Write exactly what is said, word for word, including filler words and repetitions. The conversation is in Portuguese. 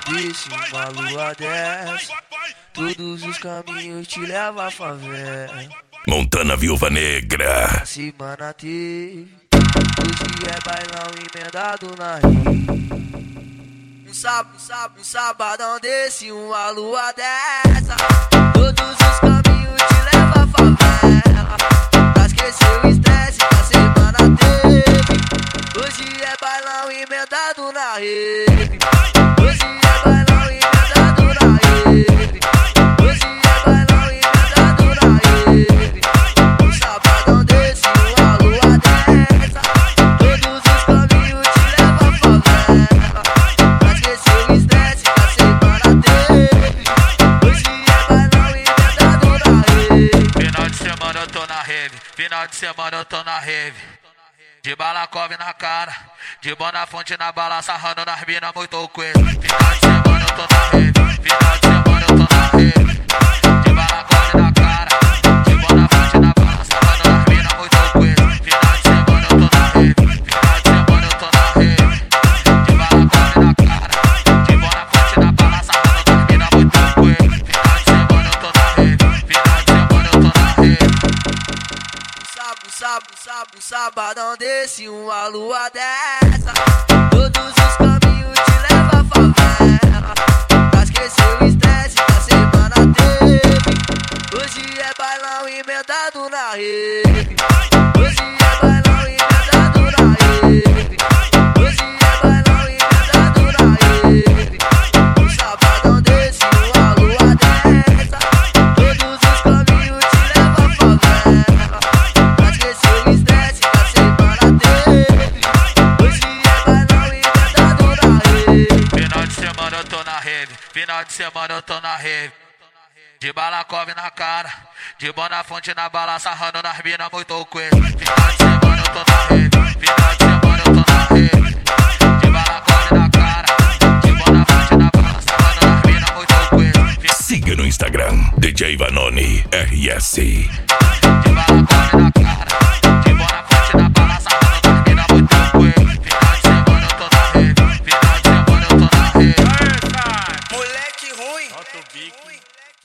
desse, uma lua dessa. Todos os caminhos te levam à favela. Montana Viúva Negra. A semana teve, hoje é bailão emendado na rede. Um sábado, um sábado, um sabadão desse, uma lua dessa. Todos os caminhos te levam à favela. Pra esquecer o estresse que a semana teve. Hoje é bailão emendado na rede. Hoje é bailão emendado na rede. Hoje é bailão emendado na rede. Um sabadão desse, uma lua dessa. Todos os caminhos te levam à favela. Pra esquecer o estresse que a semana teve. Hoje é bailão emendado na rede. Final de semana eu tô na rave, final de semana eu tô na rave. De balacove na cara, de Bonafonte na bala, sarrando nas mina muito coelho. Final de semana eu tô na rave, final de semana eu tô na rave. De balacove na cara, de Bonafonte na bala, sarrando nas mina muito coelho. Final de semana eu tô na rave, final de semana eu tô na rave. De balacove na cara, de Bonafonte na bala, sarrando nas mina muito coelho. Final de semana eu tô na rave, final de semana eu tô na rave. Sábado, sábado, sábado, sabadão desse, uma lua dessa. Todos os caminhos te levam à favela. Pra esquecer o estresse que a semana teve. Hoje é bailão emendado na rede. Hoje é bailão emendado na rede. Hoje é bailão emendado na rede. Um sabadão desse, uma lua dessa. Todos os caminhos te levam à favela. Pra esquecer o estresse que a semana teve. Hoje é bailão emendado na rede. Final de semana eu tô na rave, final de semana eu tô na rave. De balacove na cara, de Bonafonte na bala, sarrando nas mina muito coelho. Final de semana eu tô na rave, final de semana eu tô na rave. De balacove na cara, de Bonafonte na bala, sarrando nas mina muito coelho. Siga no Instagram, D J Vanoni R S. De balacove na